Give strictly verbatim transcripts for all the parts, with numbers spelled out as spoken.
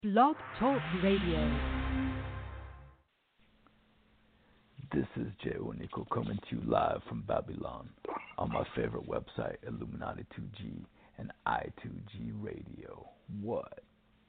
Blog Talk Radio. This is Jay Wanico coming to you live from Babylon on my favorite website, Illuminati two G and I two G Radio. What?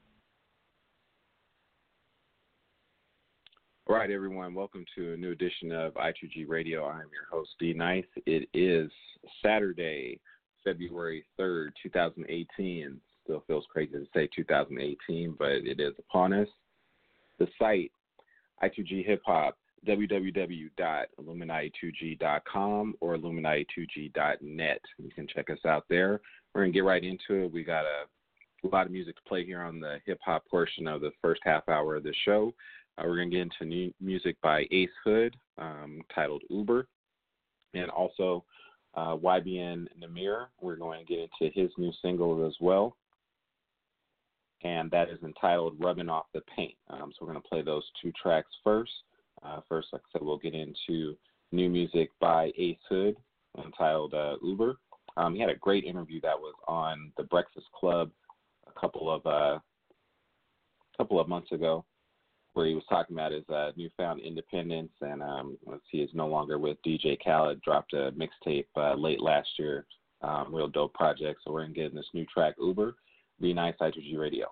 All right, everyone. Welcome to a new edition of I two G Radio. I'm your host, D Nice. It is Saturday, February third, twenty eighteen. Still feels crazy to say two thousand eighteen, but it is upon us. The site, I two G Hip Hop, w w w dot illuminati two g dot com or illuminati two g dot net. You can check us out there. We're going to get right into it. We got a, a lot of music to play here on the hip hop portion of the first half hour of the show. Uh, we're going to get into new music by Ace Hood, um, titled Uber, and also uh, Y B N Nahmir. We're going to get into his new single as well, and that is entitled Rubbing Off the Paint. Um, so we're going to play those two tracks first. Uh, first, like I said, we'll get into new music by Ace Hood entitled uh, Uber. Um, he had a great interview that was on The Breakfast Club a couple of uh, couple of months ago, where he was talking about his uh, newfound independence, and um, let's see, is no longer with D J Khaled. Dropped a mixtape uh, late last year, um, real dope project. So we're gonna get in this new track, Uber. Be nice, I two G Radio.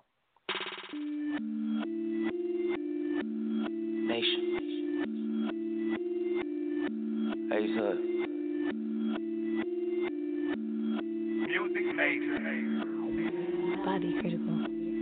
Nation. Ace Hood. Music major. Body critical.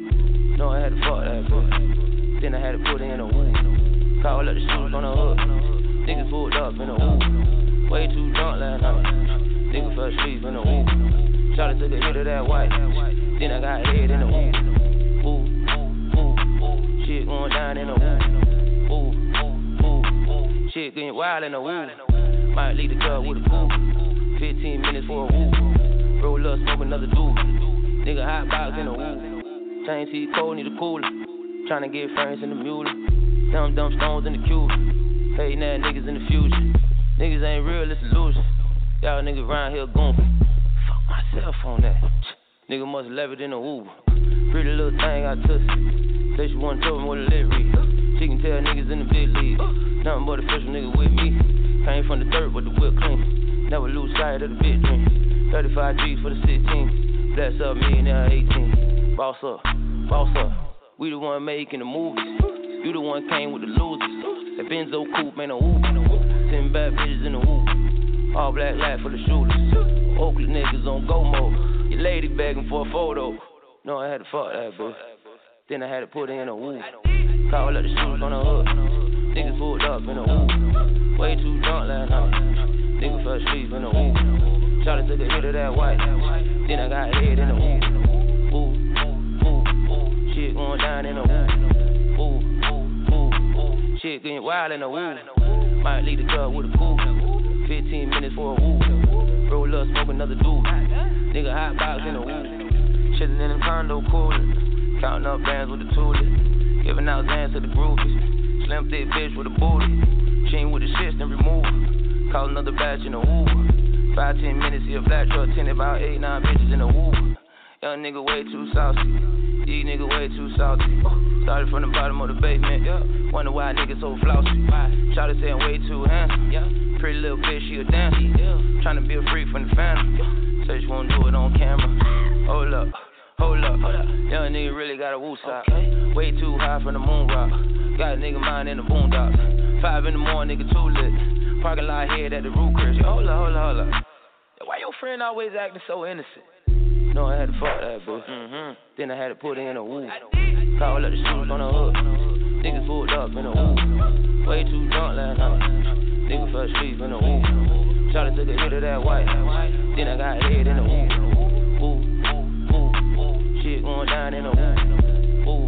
No, I had to fuck that boy. Then I had to put it in a woo. Call up the shoes on the hook. Niggas pulled up in a woo. Way too drunk last night. Nigga fell asleep in a woo. Shawty took a hit of that white. Then I got head in a woo. Woo, woo, woo. Shit going down in a woo. Woo, woo, woo. Shit getting wild in a woo. Might lead the club with a cool. Fifteen minutes for a woo. Roll up, smoke another dude. Nigga hot box in a woo. Chain T cold, need a cooler. Tryna get friends in the mule. Dumb, dumb stones in the cube. Hating that niggas in the future. Niggas ain't real, it's illusion. Y'all niggas around here goofy. Fuck myself on that. Nigga must left it in the Uber. Pretty little thing I took. Say she wanna tell me what a lit read. She can tell niggas in the big league. Nothing but a official nigga with me. Came from the dirt, but the whip clean. Never lose sight of the big dream. thirty-five G's for the sixteen. Bless up, millionaire eighteen. Boss up, boss up. We the one making the movies. You the one came with the losers. That Benzo coupe, man, a whoop. Ten bad bitches in the whoop. All black light for the shooters. Oakland niggas on go mode. Your lady begging for a photo. No, I had to fuck that bitch. Then I had to put her in a whoop. Call up the shoes on the hook. Niggas pulled up in a whoop. Way too drunk last night. Nigga fell asleep in a whoop. Shawty took a hit of that white. Then I got head in a whoop. Woo, woo, woo. Shit going down in a woo. Woo, woo, woo. Shit getting wild in a woo. Might lead the club with a cool. Fifteen minutes for a woo. Roll up, smoke another dude. Nigga hot box in a woo. Chillin' in the condo cooler. Counting up bands with the toolie. Giving out Zans to the groupies. Slim thick bitch with a booty. Chain with the shits, then remove her. Call another batch in a Uber. Five, ten minutes, see a black truck, ten about eight, nine bitches in a Uber. Young nigga way too saucy. These nigga way too salty. Started from the bottom of the basement, yeah. Wonder why niggas so flossy. Shawty say I'm way too handsome, yeah. Pretty little bitch, she a dancer, yeah. Tryna be a freak from the family. Say she won't do it on camera. Hold up, hold up. Young nigga really got a woo sock. Way too high from the moon rock. Got a nigga mind in the boondocks. Five in the morning, nigga too lit. Parking lot head at the Roof Chris. Hold up, hold up, hold up. Why your friend always acting so innocent? No, I had to fuck that bitch. Mm-hmm. Then I had to put her in a woo. Call up the shoes on the hook. Niggas pulled up in a woo. Way too drunk last night. Nigga fell asleep in a woo. Shawty took a hit of that white. Then I got head in a woo. Woo, woo, woo. Shit going down in a woo. Woo,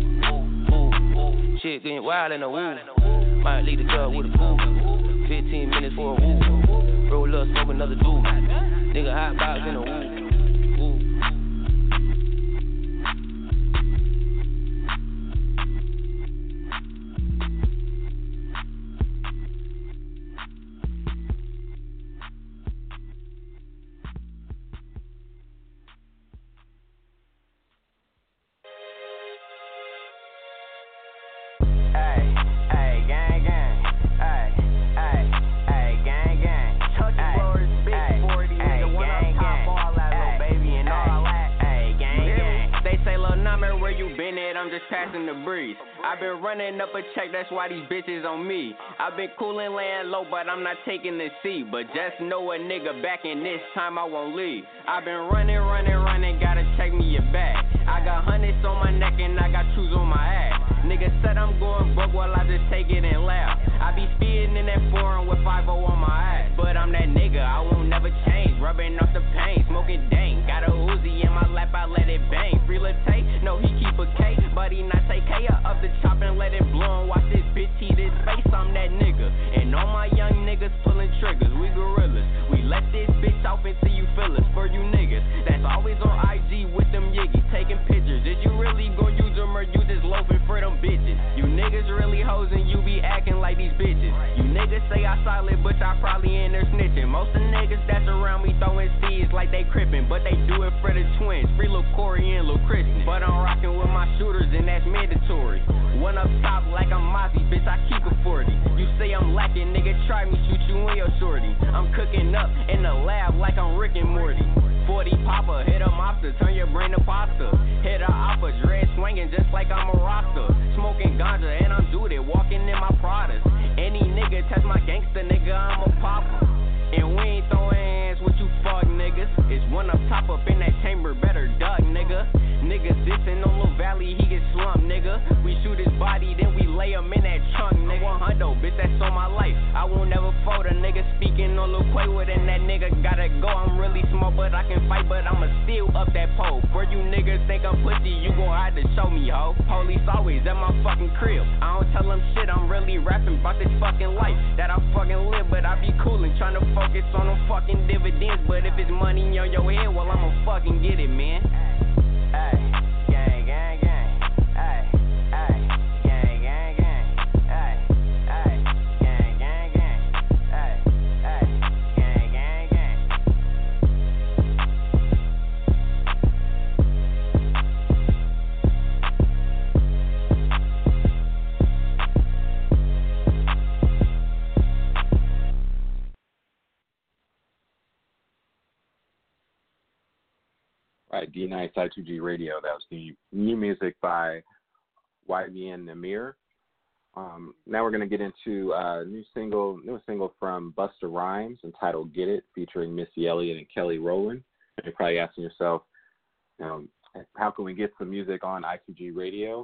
woo, woo. Shit getting wild in a woo. Might lead the club with a cool. Fifteen minutes for a woo. Roll up, smoke another dude. Nigga hot box in a woo. I'm just passing the breeze. I've been running up a check, that's why these bitches on me. I've been coolin' laying low, but I'm not taking the seat. But just know a nigga back and this time I won't leave. I've been running, running, running, gotta check me your back. I got hundreds on my neck and I got shoes on my ass. Nigga said I'm going broke, well I just take it and laugh. I be speeding in that foreign with five oh on my ass. But I'm that nigga, I won't never change. Rubbing off the pain, smoking dank. Got a Uzi in my lap, I let it bang. Free Latte, no he keep a K, but he not take K up the chop and let it blow and watch this bitch eat his face. I'm that nigga, and all my young niggas pulling triggers. We gorillas, we let this bitch off until you feel us. For you niggas, that's always on I G with them yiggies taking pictures. Is you really gon' use them or you just loafing for them bitches? You niggas really hoes and you be acting like these bitches. You niggas say I solid, but I probably in there snitching. Most of niggas that's around me throwing seeds like they crippin', but they do it for the twins, free Lil Corey and Lil Christian. But I'm rockin' with my shooters and that's mandatory. One up top like I'm Mozzie, bitch, I keep a forty. You say I'm lacking, nigga, try me, shoot you in your shorty. I'm cooking up in the lab like I'm Rick and Morty. forty popper, hit a mobster, turn your brain to pasta. Hit a oppa, dread swinging just like I'm a roster. Smoking ganja and I'm dude it, walking in my Pradas. Any nigga test my gangster, nigga, I'm a popper. And we ain't throwing hands with you fuck niggas. It's one up top up in that chamber, better duck, nigga. Niggas dissing on Lil Valley, he get slumped, nigga. We shoot his body, then we lay him in that trunk, nigga. one hundred, bitch, that's on my life. I won't never fold a nigga speaking on Lil Quavo, and that nigga gotta go. I'm really small, but I can fight, but I'ma steal up that pole. For you niggas think I'm pussy, you gon' have to show me, ho. Police always at my fucking crib. I don't tell them shit, I'm really rapping about this fucking life that I fucking live, but I be coolin', tryna focus on them fucking dividends. But if it's money on your head, well, I'ma fucking get it, man. Ay, gang, gang, gang. Ay, ay, gang, gang, gang. Ay, ay, gang, gang, gang. Ay, ay, gang, gang, gang. Right, D Nice I two G Radio. That was the new music by Y B N Nahmir. Um, now we're going to get into a new single, new single from Busta Rhymes entitled "Get It," featuring Missy Elliott and Kelly Rowland. And you're probably asking yourself, you know, how can we get some music on I two G Radio?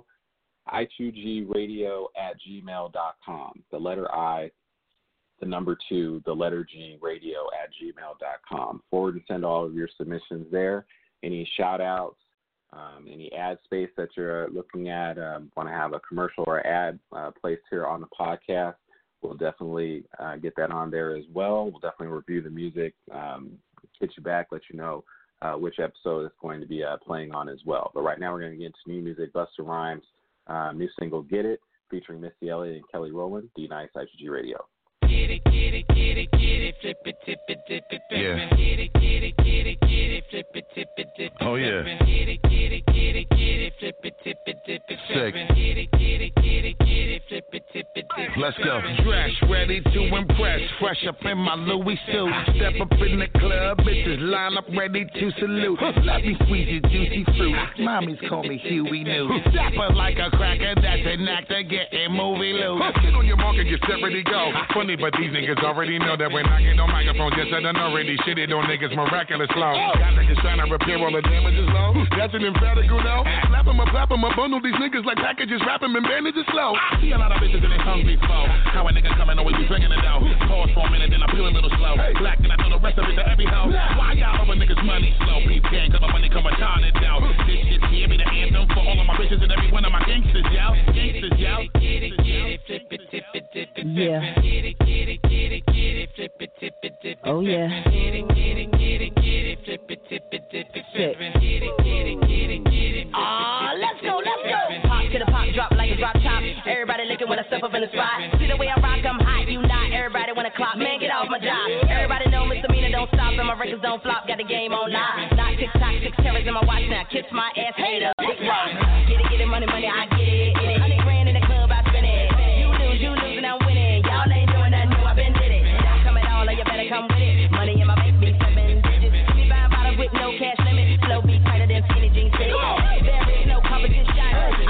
I two G radio at gmail dot com. The letter I, the number two, the letter G, radio at gmail dot com. Forward and send all of your submissions there. Any shout outs, um, any ad space that you're looking at, um, want to have a commercial or ad uh, placed here on the podcast, we'll definitely uh, get that on there as well. We'll definitely review the music, um, get you back, let you know uh, which episode it's going to be uh, playing on as well. But right now we're going to get into new music, Busta Rhymes, uh, new single Get It, featuring Missy Elliott and Kelly Rowland, D Nice I two G Radio. Get it, get it, get it, get it, flip it, tip it, dip it, yeah. Get it, get it, get it, get it, flip it, tip it, dip it. Oh yeah. Get it, get it, get it, get it, flip it, tip it, dip it. Sick. Get it, get it, get it, get it, flip it, tip it, dip it. Let's go. Dress ready to impress, fresh up in my Louis suit. Step up in the club, bitches line up ready to salute. Let me squeeze your juicy fruit. Mommies call me Huey New. Dapper like a cracker, that's an actor getting movie loose. Get on your mark and get set ready go. Funny, but these niggas already know that when I get on microphone, just I done already shitted on niggas miraculous flow. Got niggas trying to repair all the damages low. That's an emphatic no. Slap 'em up, clap 'em up, bundle these niggas like packages, wrap 'em in bandages slow. See a lot of bitches in they hungry flow. How a nigga coming always be bringing it out. Pause for a minute, then I feel a little slow. Black and I throw the rest of it to every hoe. Why y'all over niggas money slow? Peep gang, cause my money come a ton it down. This shit here be the anthem for all of my bitches and every one of my gangsters, y'all. Gangsters, y'all. Get it, get it, flip it, tip it, dip it. Yeah. Get it, get it, get it, get it, flip it, tip it, dip it. Oh yeah. Get it, get it, get it, get it, flip it, tip it, dip it. Get it, get it, get it, get it. Ah, let's go, let's go. Pop to the pop, drop like a drop top. Everybody looking when I step up in the spot. See the way I rock, I'm hot, you not. Everybody wanna clock, man, get off my job. Everybody know misdemeanor don't stop and my records don't flop. Got the game on live. Not tick tock, six terrors in my watch now. Kiss my ass, hater. Big rock. Get it, get it, money, money, I get it, get it. Hundred grand in the club, I spend it. You lose, you lose, and I'm winning. Y'all ain't doing nothing new, I been did it. Y'all come at all, or you better come with it. Money in my bank, big seven digits. Me buying bottles with no cash limit. Flow be tighter than skinny jeans. There is no competition. I got them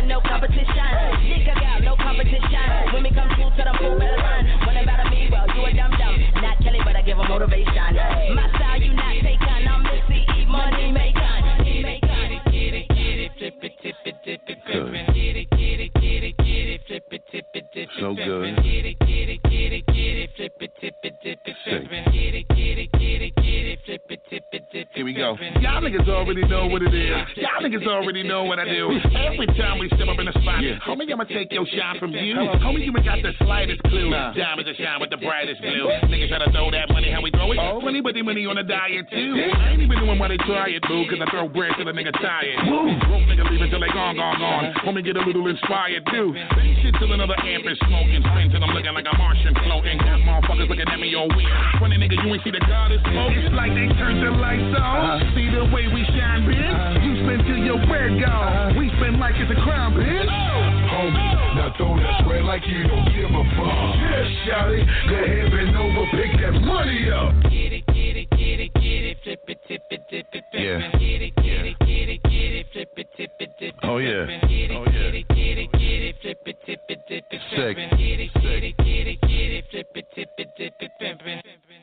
one, no competition. Nigga gal, no competition. When we come through to the pool, better run. What about me? Well, you a dum dum. Not Kelly, but I give a motivation. My style, you not taken. I'm Missy, eat money, make on. Money, make on. Get it, get it, flip it, tip it, dip it, pimpin'. Get it, get it, get it, get it, flip it, tip it, dip it, so good. Get it, get it, get it, get it, flip it, tip it, dip it, pimpin'. Get it, get it, get it, get it, flip it, tip it, dip it. Here we go. Y'all niggas already know what it is. Y'all niggas already know what I do. Every time we step up in the spot, yeah. Homie, I'ma take your shine from you. Homie, you ain't got the slightest clue. Nah. Diamonds that shine with the brightest blue. Niggas try to throw that money, how we throw it? Oh. Money, but the money on a diet too. I ain't even doing why they try it, boo, cause I throw bread till the nigga tired. Woo. Broke niggas leave until they gone, gone, gone. Homie, get a little inspired too. Then shit till another amp is smoking. Spin till I'm looking like a Martian floating. Got motherfuckers looking at me all weird. Funny nigga, you ain't see the God is smoke. It's like they turned the lights on. Uh-huh. See the way we shine, bitch. Uh-huh. You spin till your bread gone. Uh-huh. We spin like it's a crown, bitch. Oh. Homie, now throw that sweat like you don't give a fuck. Yeah, shout it. Go ahead, bend over, pick that money up. Get it, get it, get it, get it, flip it, tip it, dip it, yeah. Get it, get it, get it, get it, flip it, tip it, dip it. Oh yeah. Get it, oh yeah. Get it, get it, get it, flip it, tip it, dip it. Sick. Get it, get it, get it, get it, flip it, tip it, dip it, pimpin'.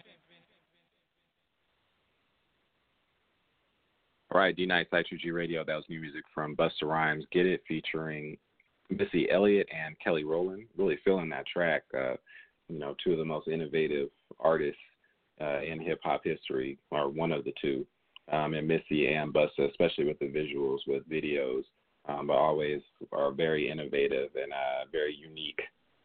All right, D-Nice I two G Radio. That was new music from Busta Rhymes, Get It, featuring Missy Elliott and Kelly Rowland. Really feeling that track. Uh, you know, two of the most innovative artists uh, in hip-hop history, or one of the two, um, and Missy and Busta, especially with the visuals, with videos, um, but always are very innovative and uh, very unique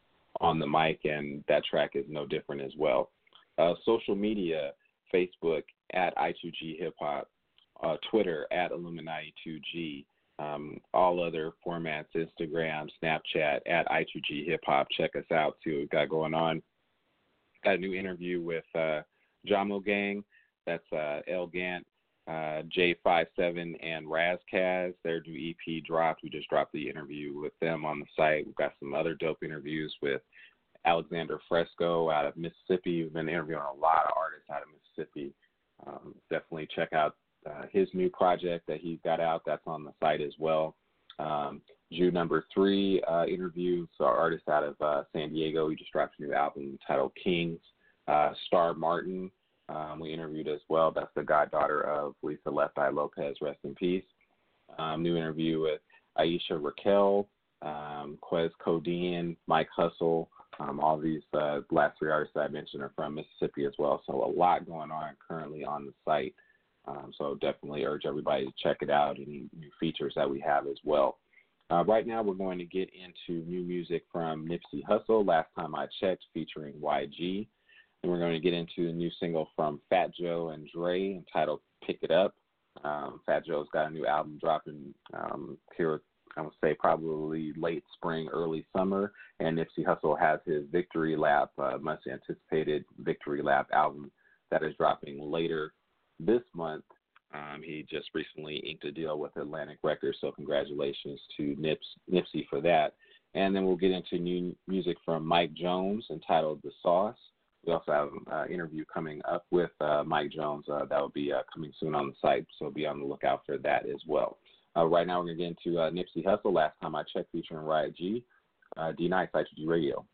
on the mic, and that track is no different as well. Uh, social media, Facebook, at I two G Hip Hop. Uh, Twitter, at Illuminati two G, um, all other formats, Instagram, Snapchat, at I two G Hip Hop. Check us out, see what we've got going on. Got a new interview with uh, Jamo Gang. That's uh, El Gant, uh, J fifty-seven, and Razkaz. Their new E P dropped. We just dropped the interview with them on the site. We've got some other dope interviews with Alexander Fresco out of Mississippi. We've been interviewing a lot of artists out of Mississippi. Um, definitely check out Uh, his new project that he's got out. That's on the site as well. Um, June number three uh, interviews our artist out of uh, San Diego. He just dropped a new album titled Kings. Uh, Star Martin, um, we interviewed as well. That's the goddaughter of Lisa Left Eye Lopez, rest in peace. Um, new interview with Aisha Raquel, um, Quez Codeine, Mike Hustle. Um, all these uh, last three artists that I mentioned are from Mississippi as well. So a lot going on currently on the site. Um, so definitely urge everybody to check it out, any new features that we have as well. Uh, right now we're going to get into new music from Nipsey Hussle, Last Time I Checked, featuring Y G. And we're going to get into a new single from Fat Joe and Dre entitled Pick It Up. Um, Fat Joe's got a new album dropping um, here, I would say probably late spring, early summer. And Nipsey Hussle has his Victory Lap, uh, much anticipated Victory Lap album that is dropping later this month. Um, he just recently inked a deal with Atlantic Records, so congratulations to Nips, Nipsey for that. And then we'll get into new music from Mike Jones entitled The Sauce. We also have an uh, interview coming up with uh, Mike Jones. Uh, that will be uh, coming soon on the site, so be on the lookout for that as well. Uh, right now we're going to get into uh, Nipsey Hussle, Last Time I Checked, featuring Riot G. Uh, D-Nice, I two G Radio.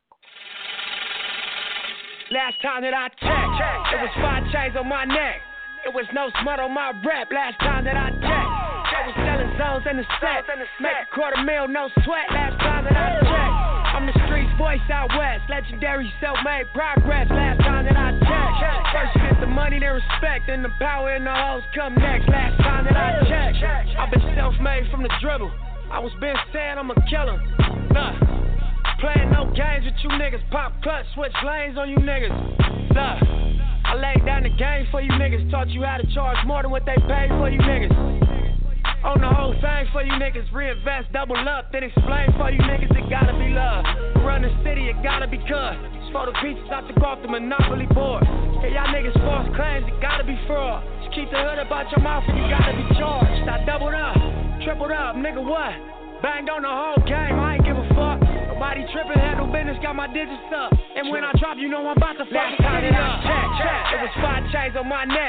Last time that I checked, it was five chains on my neck. It was no smut on my rep last time that I checked. I was selling zones in the set. Make a quarter mil, no sweat last time that I checked. I'm the streets voice out west. Legendary self-made progress last time that I checked. First you get the money, then respect. And the power and the hoes come next last time that I checked. I've been self-made from the dribble. I was been saying I'm a killer. Nah, playing no games with you niggas. Pop clutch, switch lanes on you niggas. Nah, I laid down the game for you niggas. Taught you how to charge more than what they paid for you niggas. Own the whole thing for you niggas. Reinvest, double up, then explain for you niggas. It gotta be love. Run the city, it gotta be cut. Just for the pieces out the golf, the monopoly board. Hey, y'all niggas false claims, it gotta be fraud. Just keep the hood about your mouth and you gotta be charged. I doubled up, tripled up, nigga what? Banged on the whole game, I ain't give a fuck. Nobody tripping, had no business, got my digits up. And when I drop, you know I'm about to fuck. Last time that I checked, it was five chains on my neck.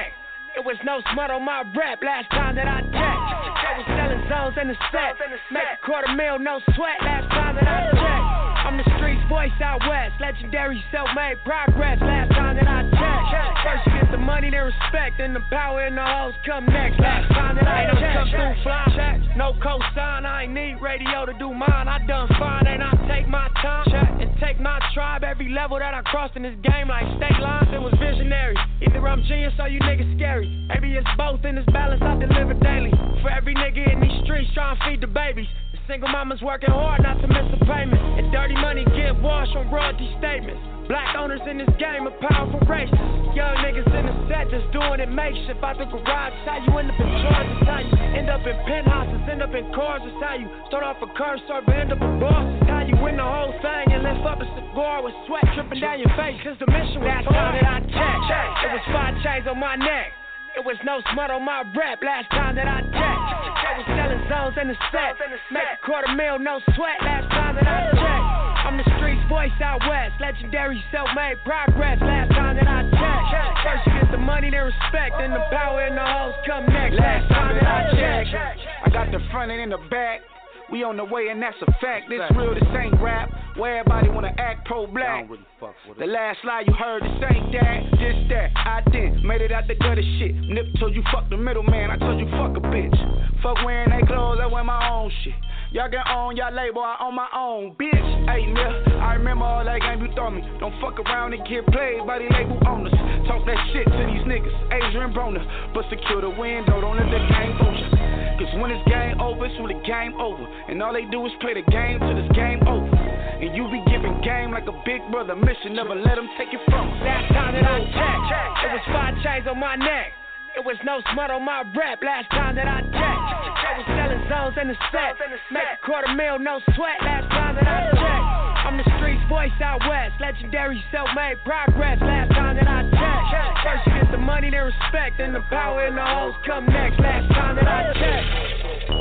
It was no smut on my rap last time that I checked. They was selling zones in the set. Make a quarter mil, no sweat last time that I checked. I'm the streets voice out west. Legendary self-made progress last time that I checked. First you get the money, then respect, then the power and the hoes come next. Last time that I checked. Come through flying checks, no cosign. I ain't need radio to do mine. I done fine and I take my time and take my tribe. Every level that I crossed in this game like state lines, it was visionary. Either I'm genius or you niggas scary. Maybe it's both in this balance I deliver daily. For every nigga in these streets trying to feed the babies. The single mama's working hard not to miss a payment. And dirty money get washed on royalty statements. Black owners in this game are powerful races. Young niggas in the set just doing it makeshift. Out the garage, it's how you end up in charge. It's how you end up in penthouses, end up in cars. It's how you start off a curb server, end up a boss. It's how you win the whole thing and lift up a cigar with sweat dripping down your face. Cause the mission was last time that I checked. It was five chains on my neck. It was no smut on my rap last time that I checked. They was selling zones in the set. Make a quarter mil, no sweat last time that I checked. I'm the streets voice out west. Legendary self-made progress last time that I checked. First you get the money, then respect, then the power and the hoes come next. Last time that I checked. I got the front and in the back. We on the way and that's a fact. This real, this ain't rap. Where everybody wanna act pro-black. Really the last lie you heard, this ain't that, this that. I did, made it out the gutter shit. Nip told you fuck the middleman, I told you fuck a bitch. Fuck wearing they clothes, I wear my own shit. Y'all get on your label, I own my own, bitch. Hey, mill, I remember all that game you throw me. Don't fuck around and get played by the label owners. Talk that shit to these niggas, Adrian Broner. But secure the window, don't let the game fool you. Cause when it's game over, it's when the game over. And all they do is play the game till it's game over. And you be giving game like a big brother mission, never let them take it from us. Last time that I checked, it was five chains on my neck. It was no smut on my rap last time that I checked. They was selling zones in the set. Make a quarter mil, no sweat last time that I checked. I'm the streets voice out west. Legendary self-made progress last time that I checked. First you get the money, then respect, then the power and the hoes come next. Last time that I checked.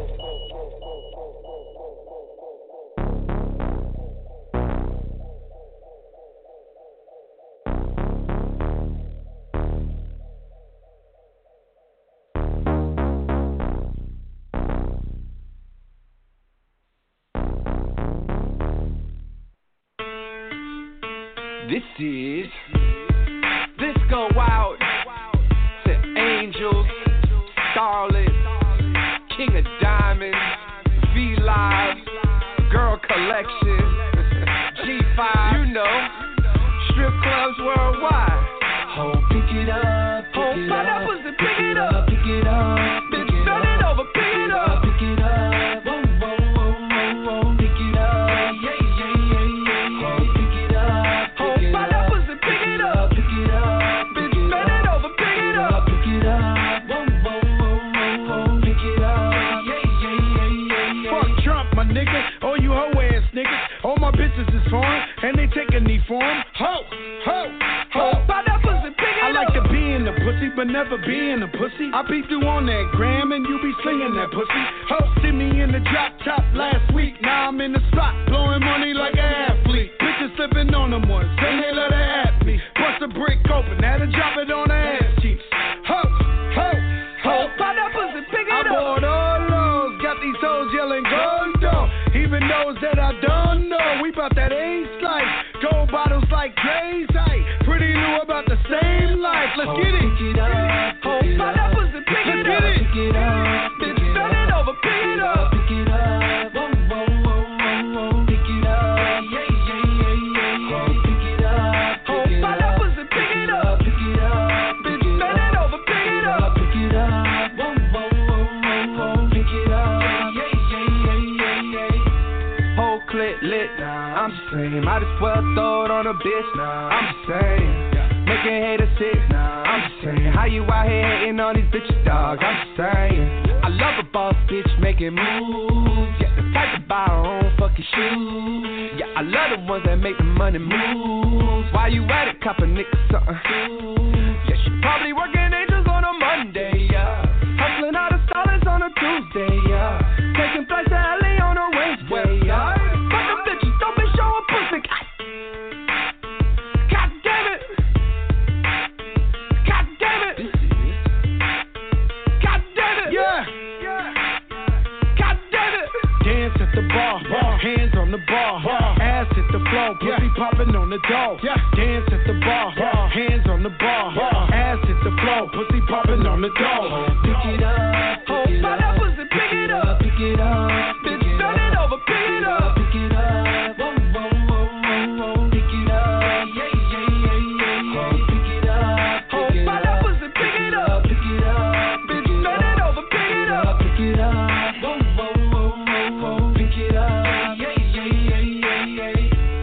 This is Disco Wild to Angels, Starlet, King of Diamonds, V-Live, Girl Collection, G five, you know, strip clubs worldwide. Oh, pick it up, pick oh, it up, up, pick, pick it up, pick it up, bitch, turn it over, pick it up, pick it up, whoa, whoa, whoa, whoa, whoa, pick it up, yeah, yeah, yeah, yeah, yeah, pick it up, pick it up, pick it up, pick it up, bitch, turn it over, pick it up, pick it up, whoa, whoa, whoa, whoa, whoa, pick it up, yeah, yeah, yeah, yeah, yeah. Fuck Trump, my nigga, all you hoe ass niggas, all my bitches is foreign, and they take a knee for 'em. Ho, ho, ho. I like to be in the pussy, but never be in the pussy. I beat you on that gram, and you be slinging that pussy. Ho, see me in the drop top last week. Now I'm in the spot, blowing money like an athlete. Bitches slipping on them ones, then they let her at me. Bust a brick open, had to drop it on her ass cheeks. Ho, ho, ho. I bought all those, got these hoes yelling gold dog. Even those that I don't know, we bout that ace life. Gold bottles like Dre's height. Pretty new about the same life. Let's get it. Pick it up, pick it up, pick it up, pick it up, bitch, turn it over, pick it up, pick it up, whoa, whoa, whoa, whoa, whoa, pick it up, yeah, yeah, yeah, yeah, yeah, pick it up, pick it up, pick it up, pick it up, bitch, turn it over, pick it up, pick it up, whoa, whoa, whoa, whoa, whoa, pick it up, yeah, yeah, yeah, yeah, yeah. Whole clip lit, I'm just saying, might as well throw it on a bitch, I'm just saying, making haters sick, I'm just saying, how you out here hating on these bitches, dog, I'm just saying, I love a boss bitch making moves, yeah, the type to buy her own fucking shoes, yeah, I love the ones that make the money move, while you at it, cop a nigga something, yeah, she probably working angels on a Monday, yeah, hustling out of stylist on a Tuesday, yeah, taking flights to L A on a Wednesday, yeah. the bar. Ass hit the floor, pussy popping on the door. Dance at the bar, hands on the bar. Ass hit the floor, pussy popping on the door. Pick it up, pick it up. That pussy, pick it up, pick it up. Bitch, turn it over, pick it up, pick it up. Whoa, whoa, whoa, whoa, whoa, pick it up. Yeah, yeah, yeah, yeah, yeah. Pick it up, pick it up. That pussy, pick it up, pick it up. Bitch, turn it over, pick it up, pick it up. Whoa, whoa, whoa, whoa, whoa, pick it up. Yeah, yeah, yeah, yeah, yeah.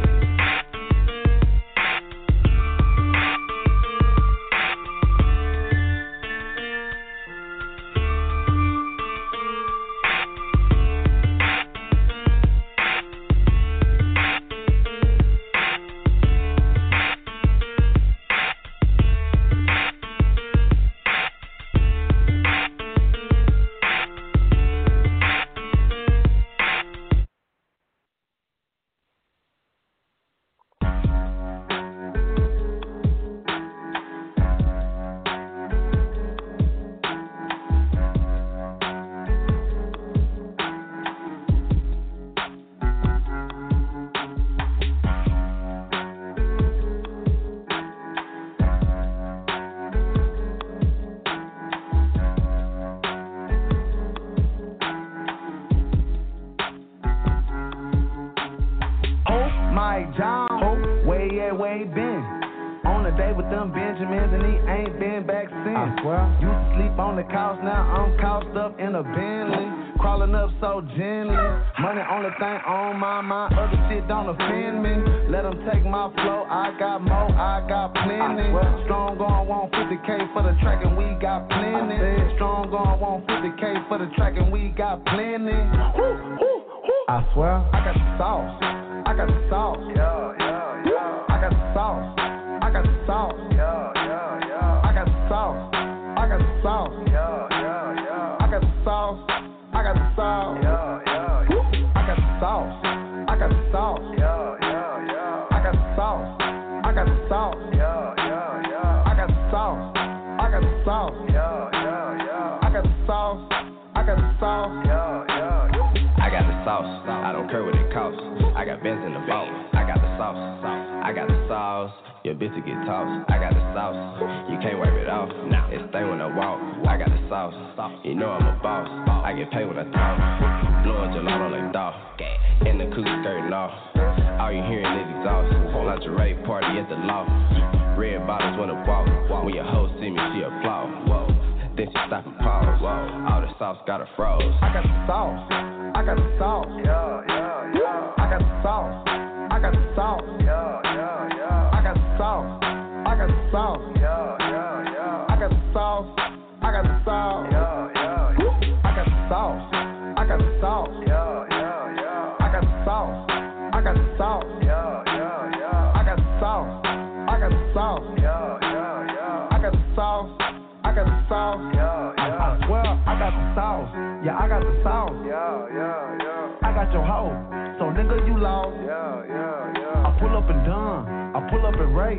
Mike John, oh, where he at, where he been? On a date with them Benjamins and he ain't been back since. I swear. Used to sleep on the couch, now I'm couched up in a Bentley. Crawling up so gently. Money only thing on my mind, other shit don't offend me. Let them take my flow, I got more, I got plenty. I Strong going want fifty K for the track and we got plenty. Strong going want fifty K for the track and we got plenty. Woo, woo, woo. I swear, I got the sauce. I got the sauce. Yeah, yeah, yeah. I got the sauce. I got the sauce. Yeah, yeah, yeah. I got the sauce. I got the sauce. Yeah, yeah, yeah. I got the sauce. I got the sauce. Yeah, yeah, yeah. I got the sauce. I got the sauce. Yeah, yeah, yeah. I got the sauce. I got the sauce. Yeah, yeah, yeah. I got the sauce. I got the sauce. Yeah, yeah, yeah. I got the sauce. I got the sauce. Yeah, yeah, yeah. I got the sauce. I don't care what it costs. I got Benz in the vault. I got the sauce. I got the sauce. Your bitch will get tossed. I got the sauce. You can't wipe it off. Nah, it stay when I walk. I got the sauce. You know I'm a boss. I get paid when I talk. Blowing gelato like dog. In the coupe skirting off. All you hearing is exhaust. Lingerie party at the loft. Red bottles when I walk. When your hoe see me, she applaud. Whoa. Then she stop and pause. Whoa. All the sauce got her froze. I got the sauce. I got the sauce. Yeah, yeah, yeah. I got the sauce. I got the sauce. Yeah, yeah, yeah. I got the sauce. I got the sauce. Yeah, yeah, yeah. I got the sauce. I got the sauce. Yeah, yeah, yeah. I got the sauce. I got the sauce. Yeah, yeah, yeah. I got the sauce. I got the sauce. Yeah, yeah, yeah. I got the sauce. I got the sauce. Yeah, yeah, yeah. I got the sauce. I got the sauce. Yeah, yeah. I swear I got the sauce. Yeah, I got the sauce. Yeah, yeah, yeah. I got your hoe. So nigga, you lost. Yeah, yeah, yeah. I pull up and done. I pull up and race.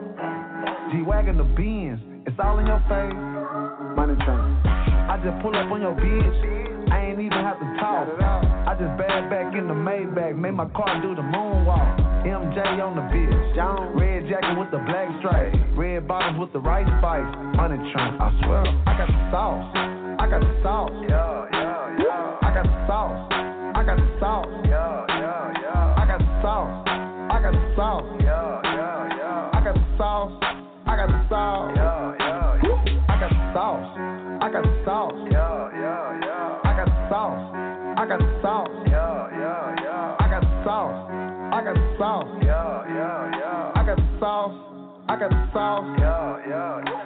G-Wagon the Benz. It's all in your face. Money train. I just pull up on your bitch. I ain't even have to talk. I just bag back in the Maybach. Made my car do the moonwalk. M J on the bitch. Red jacket with the black stripe. Red bottoms with the rice spice. Money train. I swear. I got the sauce. I got the sauce. Yeah, yeah, yeah. I got the sauce. I got the sauce. Yeah, yeah, yeah. I got the sauce. I got the sauce. Yeah, yeah, yeah. I got the sauce. I got the sauce. Yeah, yeah, yeah. I got the sauce. I got the sauce. Yeah, yeah, yeah. I got the sauce. I got the sauce. Yeah, yeah, yeah. I got the sauce. I got the sauce. Yeah, yeah, yeah. I got the sauce. I got the sauce. Yeah, yeah, yeah.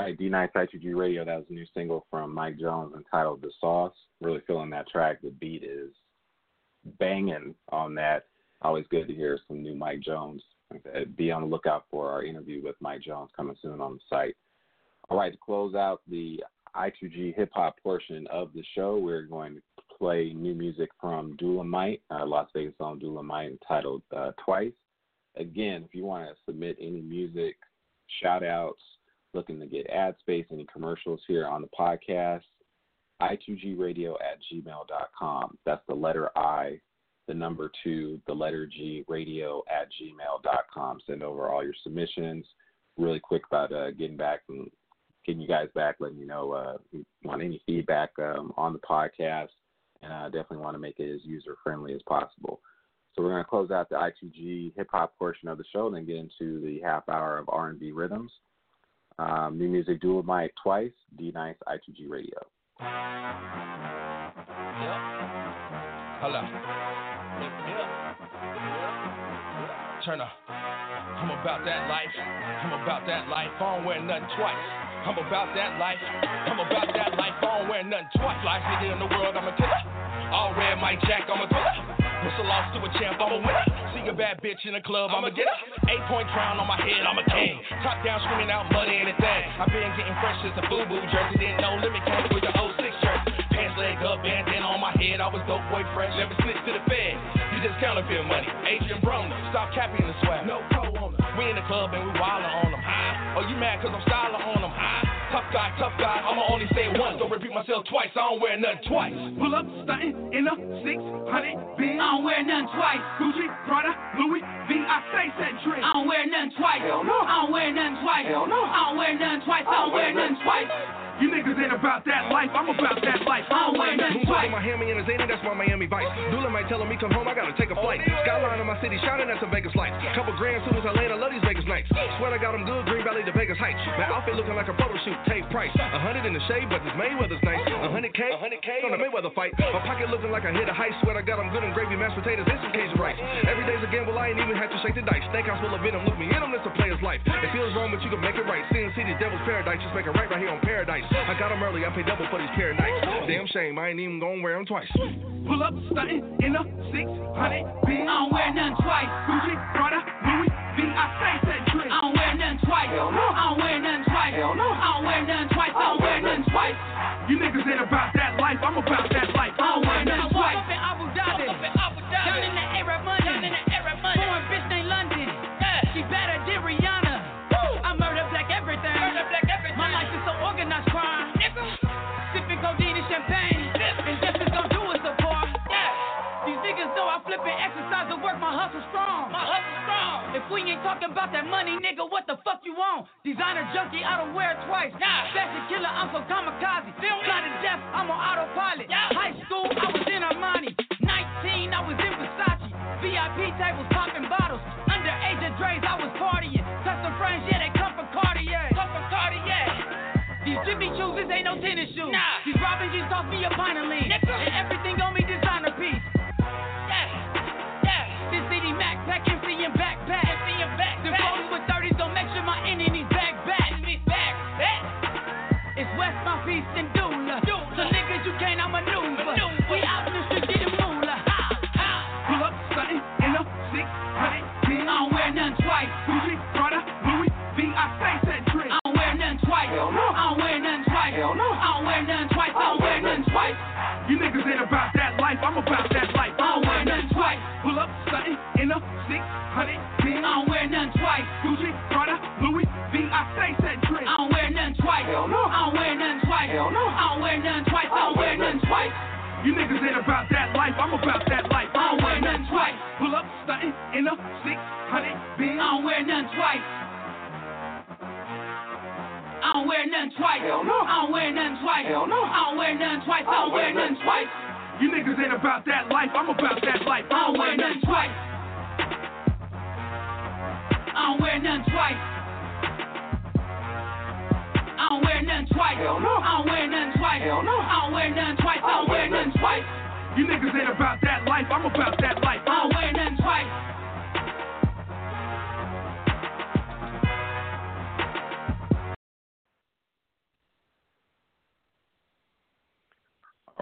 right, D-Nice I two G Radio. That was a new single from Mike Jones entitled The Sauce. Really feeling that track. The beat is banging on that. Always good to hear some new Mike Jones. Be on the lookout for our interview with Mike Jones coming soon on the site. All right, to close out the I two G hip-hop portion of the show, we're going to play new music from Dulamite, uh, Las Vegas owned Dulamite, entitled uh, Twice. Again, if you want to submit any music, shout-outs, looking to get ad space, any commercials here on the podcast, I two G radio at gmail dot com. That's the letter I, the number two, the letter G, radio at gmail dot com. Send over all your submissions. Really quick about uh, getting back and getting you guys back, letting you know uh, we want any feedback um, on the podcast, and I uh, definitely want to make it as user-friendly as possible. So we're going to close out the I two G hip-hop portion of the show, then get into the half hour of R and B rhythms. Um, new music, Dulamite, Twice, D-Nice, I two G Radio. Yep. Hello. Yep. Turner. I'm about that life. I'm about that life. I don't wear nothing twice. I'm about that life. I'm about that life. I don't wear nothing twice. Last nigga in the world, I'm a killer. All red, Mike Jack, I'm a thriller. Whistle lost to a champ, I'm a winner. See a bad bitch in the club, I'm a getter. Eight point crown on my head, I'm a king. Top down screaming out money and a thing. I've been getting fresh since the boo-boo jersey. Didn't know limit came with the oh six shirt. Pants leg up, bandana on my head. I was dope boy fresh, never snitched to the fed. You just counterfeit money. Adrian Broner, stop capping the swag. No pro on them. We in the club and we wildin' on them. High. Oh, you mad cause I'm styling on them. High. Tough guy, tough guy, I'ma only say it once, don't repeat myself twice, I don't wear nothing twice. Pull up, stuntin' in a six hundred Benz, I don't wear nothing twice. Gucci, Prada, Louis, V, I say set drink, I don't wear nothing twice. Hell no. I don't wear nothing twice. Hell no. I don't wear nothing twice, I don't wear nothing twice. You niggas ain't about that life, I'm about that life, I don't wear nothing twice. Miami and Zany, that's my Miami Vice. Dulamite telling me come home, I gotta take a flight. Skyline of my city, shining at some Vegas lights. Couple grand soon as I land, I love these Vegas nights. Swear I got them good, Green Valley to Vegas Heights. My outfit looking like a photo shoot, tape price. A hundred in the shade, but this Mayweather's nice. A hundred K, a hundred K on the Mayweather fight. My pocket looking like I hit a heist. Swear I got them good and gravy, mashed potatoes, and some Cajun rice. Every day's a gamble, I ain't even had to shake the dice. Steakhouse full of venom, look me in them, that's a player's life. It feels wrong, but you can make it right. Sin City, Devil's Paradise, just make it right right here on Paradise. I got them early, I pay double for these pair of nights. Damn shame, I ain't even gonna wear them twice. Pull up, stuntin' in a six hundred Benz, I don't wear nothing twice. Gucci, Prada, Louis, V, I say set drink, I don't wear nothing twice. Hell no. I don't wear nothing twice. Hell no. I don't wear nothing twice. I don't wear nothing twice. You niggas ain't about that life, I'm about that life. I don't wear nothing twice. Up in Abu Dhabi, down in the Arab money, down in the Arab money. Foreign bitch named London, yeah. She better than Rihanna. Woo. I murder black everything. Murder black everything. My life is so organized crime. Nigga. Sipping codeine and champagne, and death is gonna do us apart. Yeah. These niggas know I flip and exercise and work. My hustle strong. My hustle strong. If we ain't talking about that money, nigga, what the fuck you want? Designer junkie, I don't wear it twice. Yeah. Fashion killer, I'm so kamikaze. Fly to death, I'm on autopilot. Yeah. High school, I was in Armani. nineteen, I was in Versace. V I P tables, popping bottles. Underage at Dre's, I was partying. Custom frames, yeah, they come from Cartier. Come from Cartier. These Jimmy shoes, this ain't no tennis shoes. Nah. These Robin jeans cost me a pint of lean. And everything on me designer piece. Yeah, yeah. This C D Mac pack, M C and backpack. M C and backpack. The rolling with thirties, don't make sure my enemies back back. Enemies back back. It's West Mouthpiece and Dula. Dula. So niggas you can't outmaneuver. Maneuver. We out in the street getting moolah. Ha, ha. Pull up something in a six hundred Benz. I don't wear nothing twice. Gucci, Prada, Louis, V, I say set drink. I don't wear nothing twice. Hell no. I don't wear nothing twice. Hell no. I don't wear nothing twice. I don't wear nothing twice. You niggas ain't about that life, I'm about that life. I don't wear nothing twice. Pull up something in a six hundred Benz. I don't wear nothing twice. Gucci, Prada, Louis, V, I say set drink. I don't wear nothing twice. Hell no. I don't wear nothing twice. Hell no. I don't wear nothing twice. I don't wear nothing twice. You niggas ain't about that life, I'm about that life. I don't wear nothing twice. Pull up something in a six hundred Benz. I don't wear nothing twice. I don't wear nothing twice. Hell no. I don't wear nothing twice. Hell no. I don't wear nothing twice. I don't wear nothing twice. You niggas ain't about that life, I'm about that life. I don't wear nothing twice. I don't wear nothing twice. I don't wear nothing twice. Hell no. I don't wear nothing twice. Hell no. I don't wear nothing twice. I don't wear nothing twice. You niggas ain't about that life, I'm about that life. I don't wear nothing twice.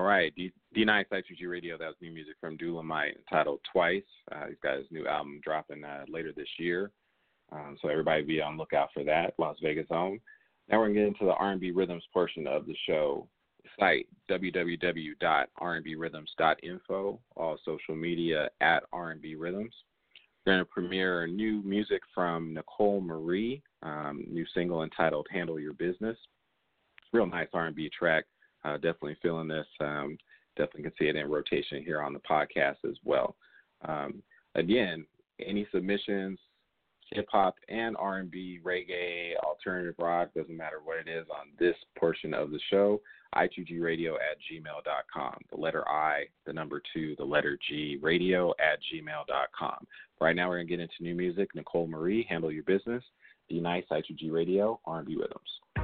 All right, D, D9 I two G Radio. That was new music from Dulamite entitled Twice. Uh, he's got his new album dropping uh, later this year. Um, so everybody be on lookout for that, Las Vegas own. Now we're going to get into the R and B Rhythms portion of the show. Site, w w w dot r n b rhythms dot info. All social media at R and B Rhythms. We're going to premiere new music from Nicole Marie, um, new single entitled Handle Your Business. Real nice R and B track. Uh, definitely feeling this. Um, definitely can see it in rotation here on the podcast as well. Um, again, any submissions, hip-hop and R and B, reggae, alternative rock, doesn't matter what it is on this portion of the show, I two G radio at gmail dot com. The letter I, the number two, the letter G, radio at gmail dot com. Right now we're going to get into new music. Nicole Marie, Handle Your Business. D Nice, I two G Radio, R and B Rhythms.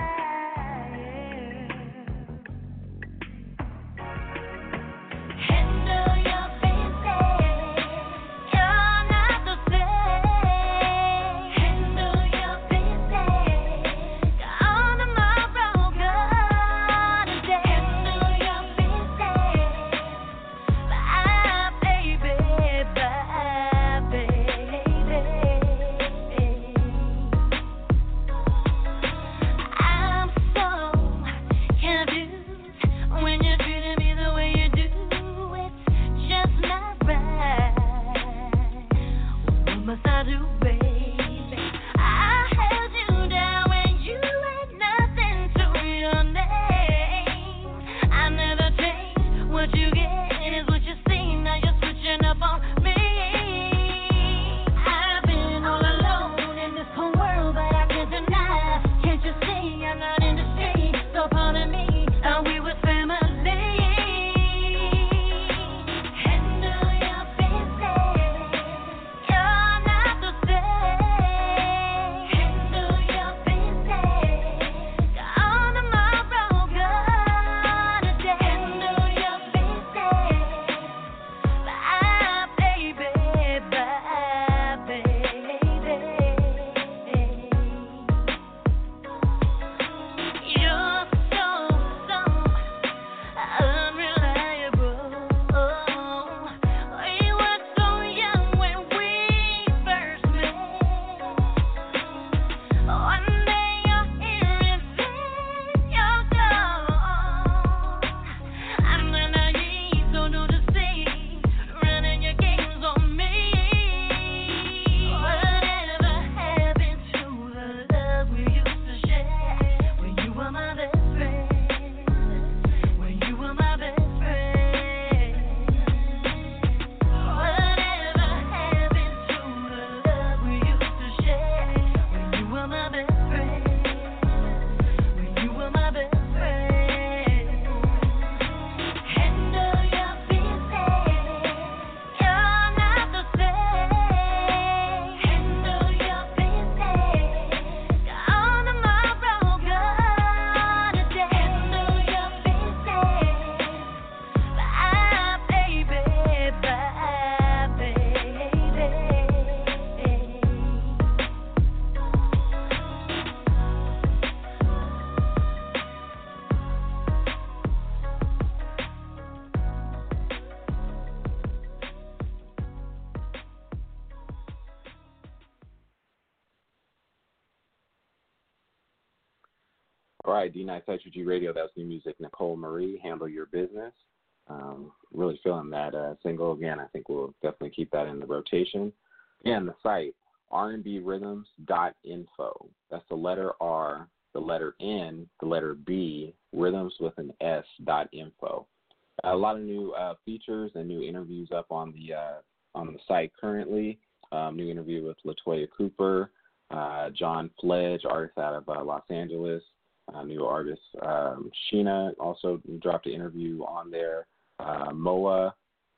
All right, D Nice I two G Radio, that's new music. Nicole Marie, Handle Your Business. Um, really feeling that uh, single again. I think we'll definitely keep that in the rotation. Again, the site, r n b rhythms dot info. That's the letter R, the letter N, the letter B, rhythms with an S dot info. A lot of new uh, features and new interviews up on the uh, on the site currently. Um, new interview with LaToya Cooper, uh, John Fledge, artist out of uh, Los Angeles. Uh, new artist um, Sheena also dropped an interview on there. Uh, Moa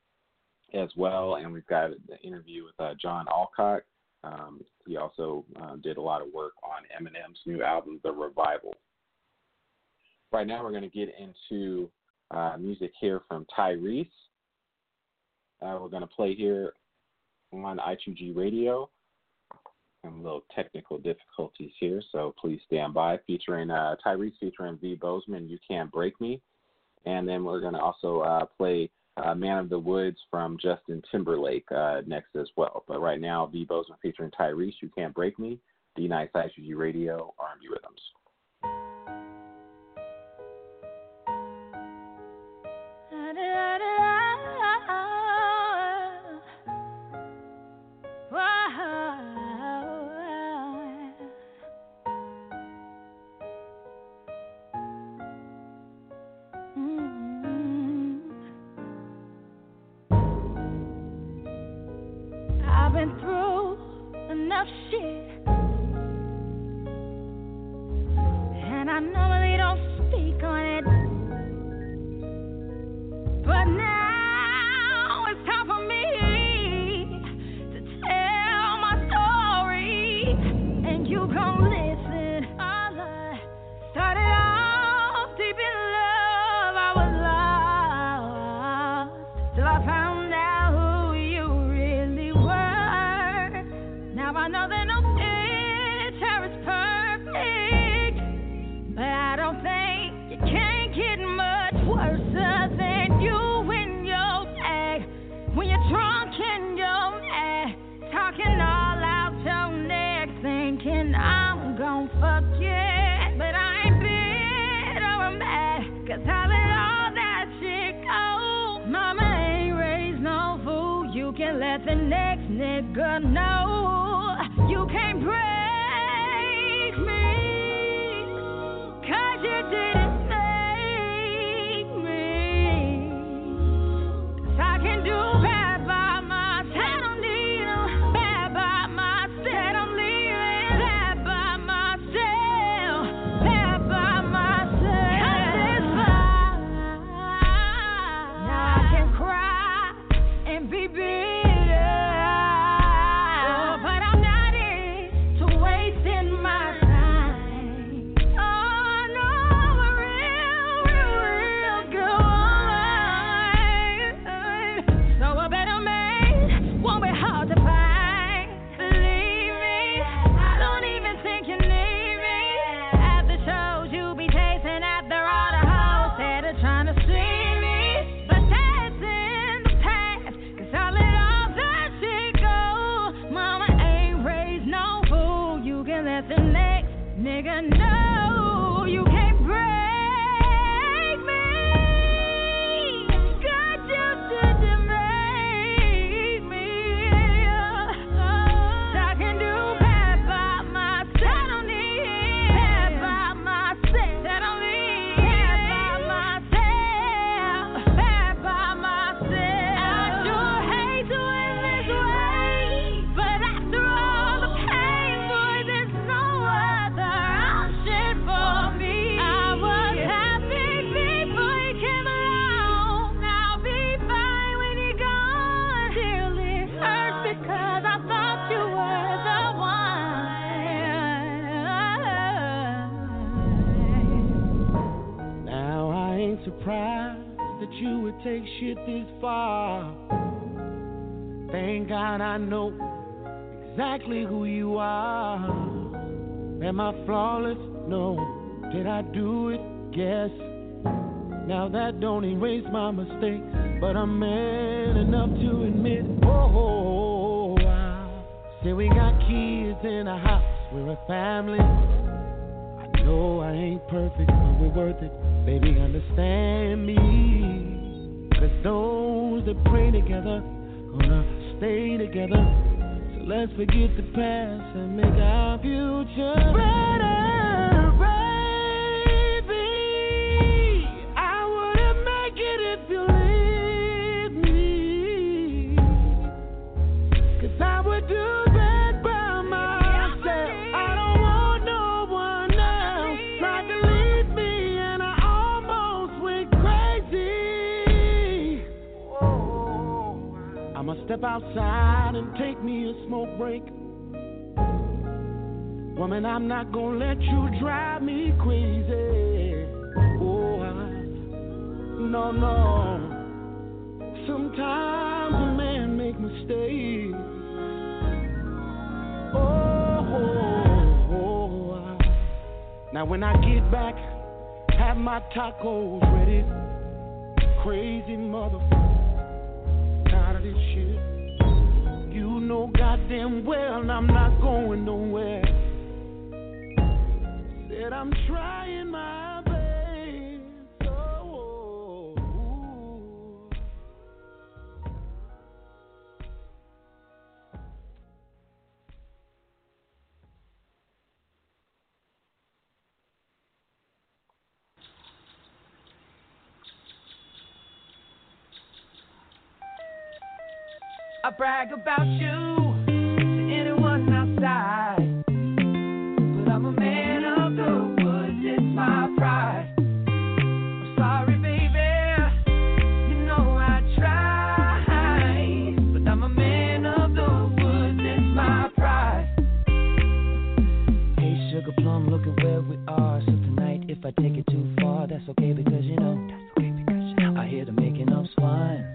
as well, and we've got an interview with uh, John Alcott. Um, he also uh, did a lot of work on Eminem's new album, The Revival. Right now, we're going to get into uh, music here from Tyrese. Uh, we're going to play here on I two G Radio. Some little technical difficulties here, so please stand by. Featuring uh, Tyrese, featuring V. Bozeman, You Can't Break Me. And then we're going to also uh, play uh, Man of the Woods from Justin Timberlake uh, next as well. But right now, V. Bozeman featuring Tyrese, You Can't Break Me, D-Nice I two G Radio, R and B Rhythms. I've been through enough shit, and I normally don't speak on it, but now it's time for me to tell my story, and you gon' listen. I started off deep in love, I was lost till I found out who you really were. Now I know that no picture is perfect, but I don't think you can't get much worse than you in your bag. When you're drunk and you're mad, talking all out your neck, thinking I'm gon' forget, but I ain't bitter or mad, cause I let all that shit go. Mama ain't raised no fool, you can let the next nigga know. You can't break me, cause you didn't make me. Cause I can do bad by myself, I don't need no bad by myself, I'm leaving bad by myself, bad by myself. Cause it's fine, now I can cry and be bitter. Nigga, no, you can't break me. God, you didn't make me. I can do bad by myself. I don't need bad by myself. I don't need bad by myself. Bad by myself. I sure hate doing this way, but after all the pain, boy, there's no other option for me. I was happy before you came along. I'll be fine when you're gone. Still it hurts because I thought you were the one. Now I ain't surprised that you would take shit this far. Thank God I know exactly who you are. Am I flawless? No. Did I do it? Yes. Now that don't erase my mistakes, but I'm man enough to admit, oh, I say we got kids in a house, we're a family. I know I ain't perfect, but we're worth it. Baby, understand me. Cause those that pray together gonna stay together. So let's forget the past and make our future better, baby. I wouldn't make it if you leave me. Cause I would do bad by myself. I don't want no one else. Tried to leave me and I almost went crazy. I'ma step outside and take me a smoke break. Woman, I'm not gonna let you drive me crazy. Oh, I, no, no. Sometimes a man make mistakes. Oh, oh, oh, I. Now when I get back, have my tacos ready. crazy motherfucker. Tired of this shit. You know goddamn well I'm not going nowhere. Said I'm trying my best. Oh, ooh. I brag about you to anyone outside, but I'm a man of the woods, it's my pride. I'm sorry, baby, you know I try, but I'm a man of the woods, it's my pride. Hey, Sugar Plum, look at where we are. So tonight, if I take it too far, that's okay because you know, that's okay because you know, I hear the making of swine.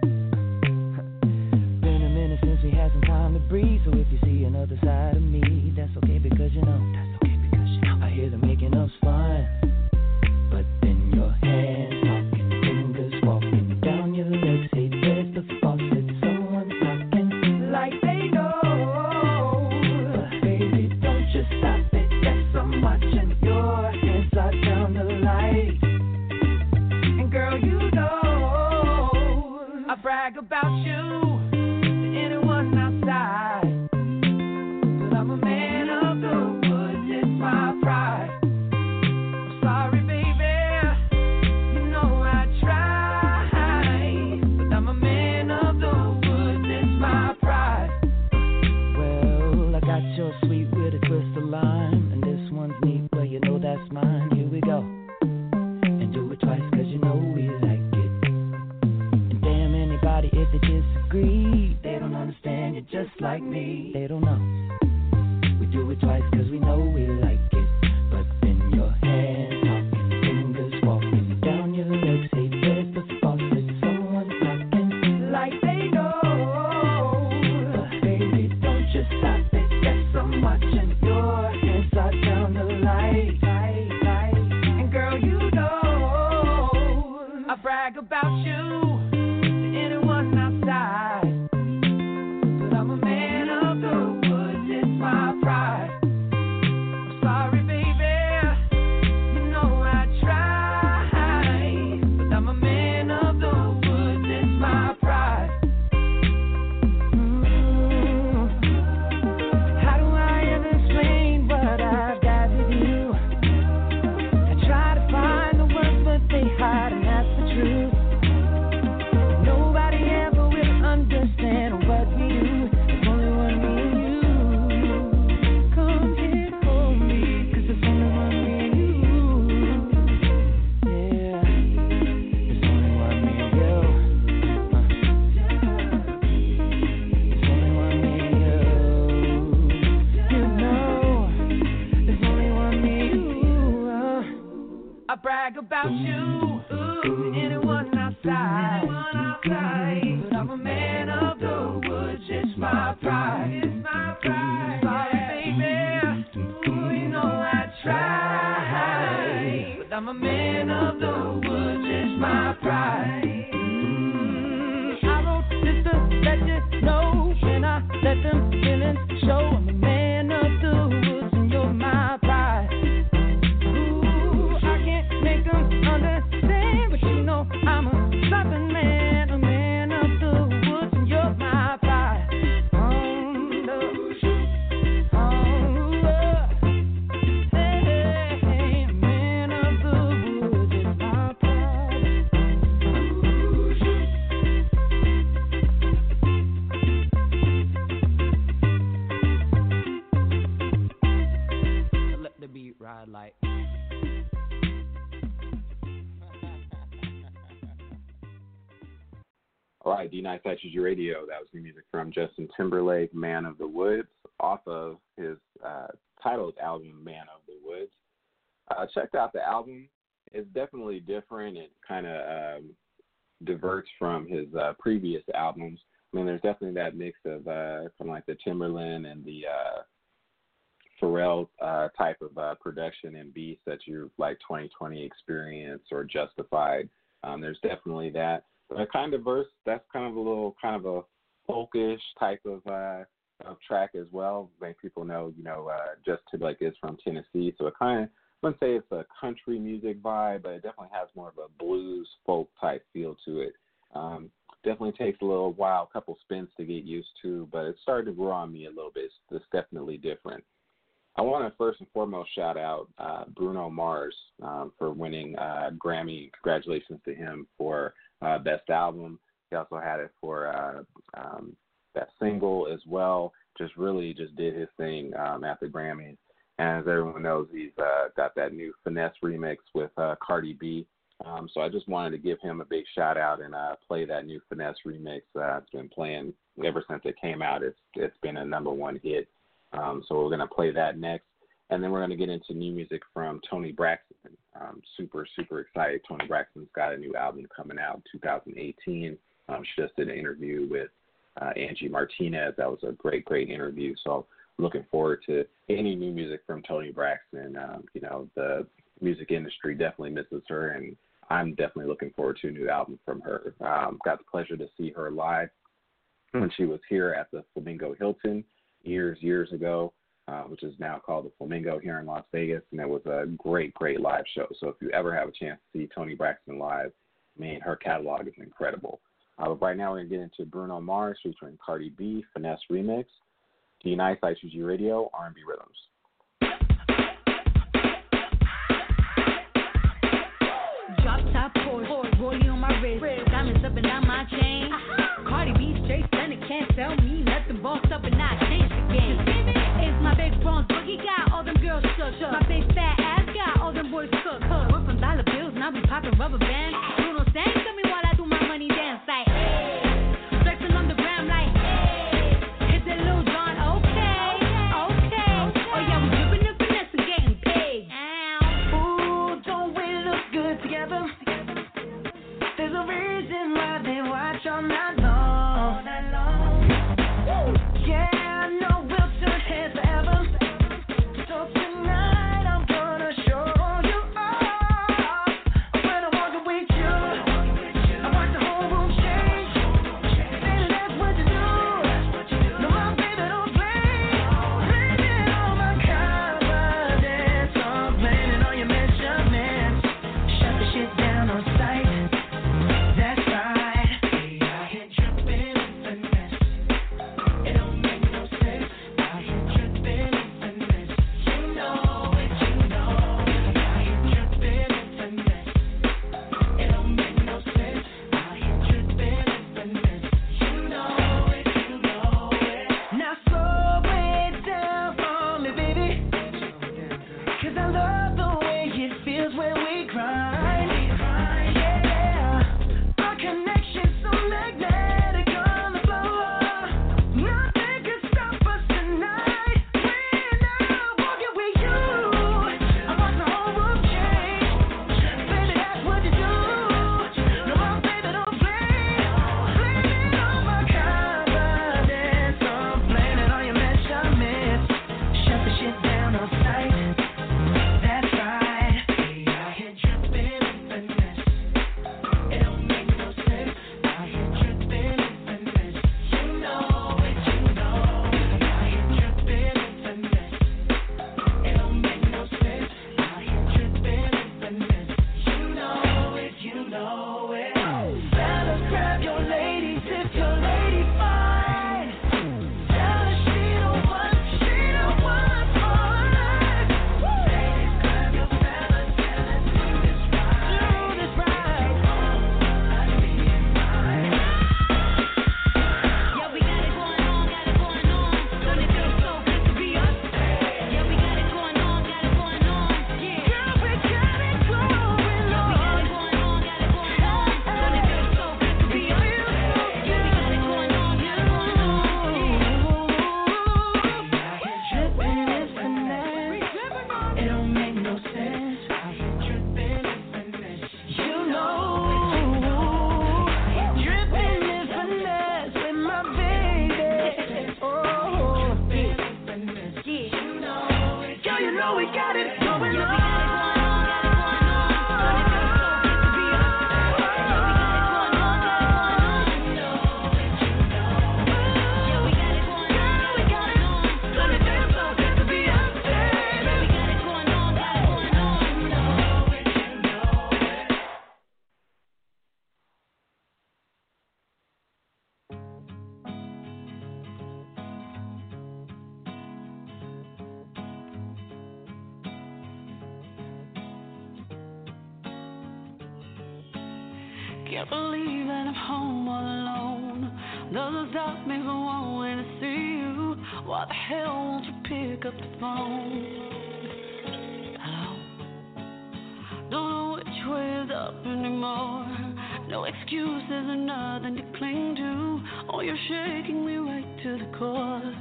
We had some time to breathe, so if you see another side of me, that's okay because you know, that's okay because you know, I hear the making of fun. But then your hands talking, fingers walking down your legs, say there's the faucet, someone's knocking like they know. But baby, don't just stop it, yes, I'm watching your hands slide down the light. And girl, you know I brag about you. Outside, but I'm a man of the woods, it's my pride. I'm sorry, baby, you know I try, but I'm a man of the woods, it's my pride. Well, I got your sweet with a twist of lime, and this one's neat, well, you know that's mine. Here we go, and do it twice, cause you know we like it. And damn anybody if they disagree, they don't understand you just like me. They don't know. We do it twice cause we know we like it. But then your hands talking, fingers walking down your legs, say there's the faucet, someone's knocking like they know. But baby, don't just stop it, yes, I'm watching your hands slide down the light. And girl, you know I brag about you to anyone outside. I'm a man of the woods, it's my pride. I'm sorry, baby, you know I try, but I'm a man of the woods, it's my pride. Mm. How do I ever explain what I've got with you? I try to find the words, but they hide, and that's the truth. Nobody ever will understand what we do. I brag about you to anyone outside. Anyone outside. But I'm a man of the woods, it's my pride. It's my pride. Sorry, baby, ooh, you know I try. But I'm a man of the woods, it's my pride. Mm, I wrote this to let you know when I let them feelings show. I'm a man of the woods, and you're my pride. Understand, but you know I'm a southern man, a man of the woods, and you're my pride. On the, on the, hey, hey, man of the woods is my pride. Let the beat ride like. All right, D-Nice I T G Radio. That was new music from Justin Timberlake, Man of the Woods, off of his uh, titled album, Man of the Woods. Uh, checked out the album. It's definitely different. It kind of um, diverts from his uh, previous albums. I mean, there's definitely that mix of uh, kind of like the Timberland and the uh, Pharrell uh, type of uh, production and beats that you like twenty twenty Experience or Justified. Um, there's definitely that. uh, kind of verse. That's kind of a little kind of a folkish type of uh, of track as well. Make people know, you know, uh, Just Timberlake is from Tennessee, so it kind of, I wouldn't say it's a country music vibe, but it definitely has more of a blues folk type feel to it. Um, definitely takes a little while, a couple spins to get used to, but it started to grow on me a little bit. It's, it's definitely different. I want to first and foremost shout out uh, Bruno Mars um, for winning uh, Grammy. Congratulations to him for uh, Best Album. He also had it for uh, um, that single as well. Just really just did his thing um, at the Grammys. And as everyone knows, he's uh, got that new Finesse remix with uh, Cardi B. Um, so I just wanted to give him a big shout out and uh, play that new Finesse remix. Uh, it's been playing ever since it came out. It's It's been a number one hit. Um, so we're going to play that next. And then we're going to get into new music from Toni Braxton. Um, super, super excited. Toni Braxton's got a new album coming out in two thousand eighteen. Um, she just did an interview with uh, Angie Martinez. That was a great, great interview. So looking forward to any new music from Toni Braxton. Um, you know, the music industry definitely misses her, and I'm definitely looking forward to a new album from her. Um, got the pleasure to see her live when she was here at the Flamingo Hilton years, years ago, uh, which is now called the Flamingo here in Las Vegas, and it was a great, great live show. So if you ever have a chance to see Toni Braxton live, I mean, her catalog is incredible. Uh, but right now we're going to get into Bruno Mars featuring Cardi B, Finesse Remix, D-Nice, I two G Radio, R and B Rhythms. Drop top Porsche, rolling on my wrist, diamonds up and down my chain. Cardi B straight stunning, can't tell me nothing. Bossed up and I changed the game. It's my big bronze boogie, got all them girls shook. My big fat ass got all them boys cooked. We're from dollar bills, now we popping rubber bands. Bruno sang to me while I do my money dance like, hey. Flexing on the gram like, hey. Hit that Lil Jon, okay, okay. Oh yeah, we dripping and finesse and getting paid. Ooh, don't we look good together? There's a reason why they watch Can't believe that I'm home all alone. Doesn't stop me from wanting to see you. Why the hell won't you pick up the phone? Hello? Don't know which way is up anymore. No excuses or nothing to cling to. Oh, you're shaking me right to the core.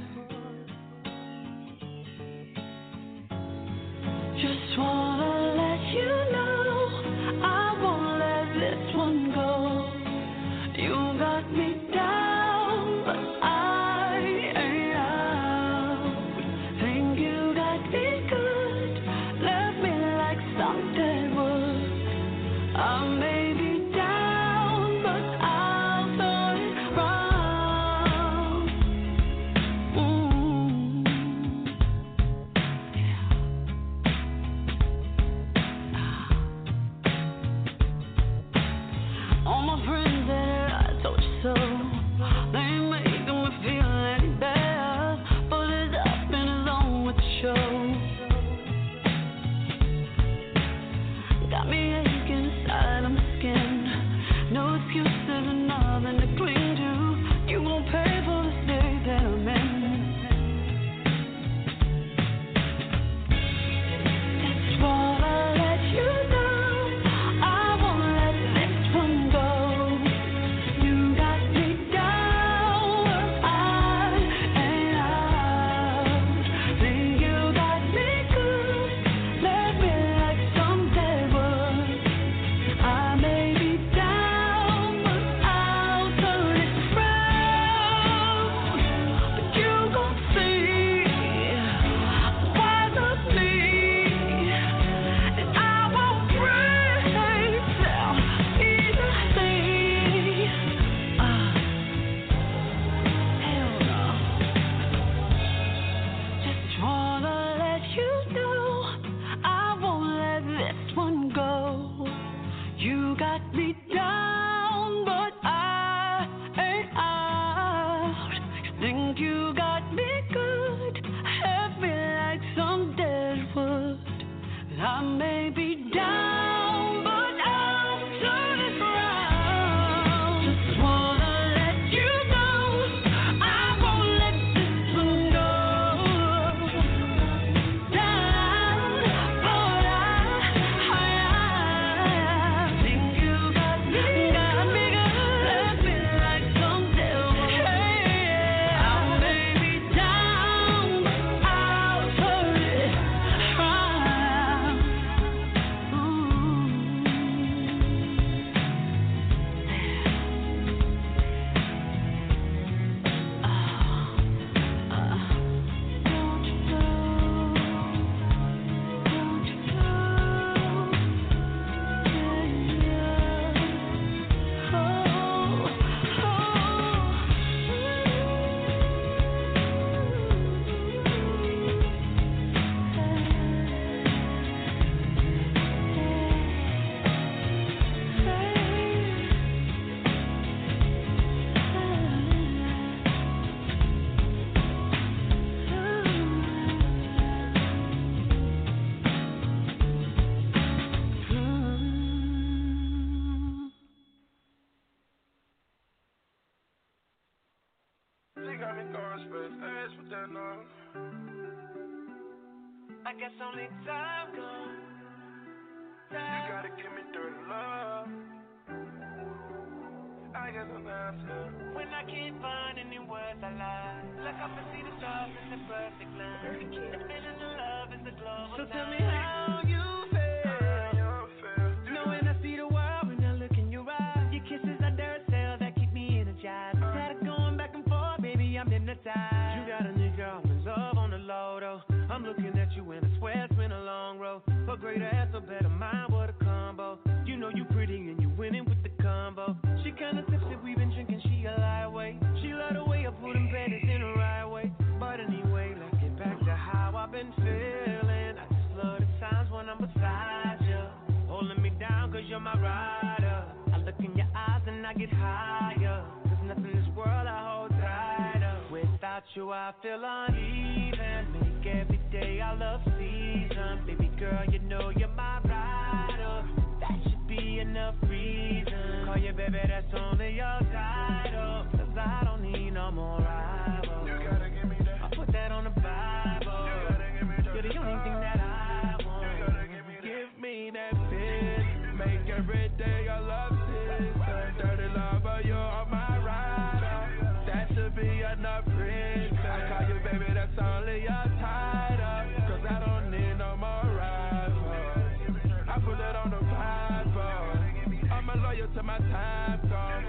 Just wanna let you know I won't let this one go. You got me down, but I ain't out. Think you got me good, left me like some dead wood. I may be down, but I'll turn it round. Mm. All my friends there, I told you so. They ain't making me feel any better, but it's up in his own with the show. Got me aching inside of my skin. No excuses and nothing to cling to. You gon' pay for the state that I'm in. Just wanna let you know I won't let this one go. You got me down, I ain't out. Think you got me good, left me like some dead wood. I may be down, but I'll turn it round. But you gon' see wise of me, and I won't break down easily. Ah, hell no. Just wanna let you know I won't let this one go. You got me down, but I ain't out. Think you got me good, heavy like some dead wood. I may be down, but I'll turn it round. Just wanna let you know I won't let this one go. Down, but I, I think you got me, got me good, left me like some dead wood. I may be down, but I'll turn it round. She got me going space, ass with that love. I guess only time goes. You gotta give me dirty love. I guess I'm answer. When I can't find any words I lie, look up and see the stars in the perfect line. The feeling of love is the glow of So tell me night. how you feel, knowing I see the world when I look in your eyes. Your kisses are dirt cells that keep me energized. Tired of going back and forth, baby, I'm hypnotized. You got a nigga I'm in love on the low though. I'm looking at you and I swear it's been a long road. For greater ass or better mind, what a combo. You know you pretty and you winning with the combo. She kinda tipsy, we been drinking, she a lightweight. She love the way I put them panties in the right way. But anyway, let's get back to how I've been feeling. I just love the times when I'm beside you, holding me down cause you're my rider. I look in your eyes and I get higher. There's nothing in this world I hold tighter. Without you I feel uneven. Make every day I love season. Baby girl, you know you're my rider. That should be enough reason. Call you baby. baby, that's only your title. Cause I don't need no more rivals. You gotta give me that. I put that on the Bible. You gotta give me that. You're the only thing that I want. You gotta give me that. Give me that bitch. Make every day I love this. Dirty lover, you're on my rider. That should be enough reason. I call you baby, that's only your title. Cause I don't need no more rivals. I put that on the Bible. I'm a loyal to my time zone.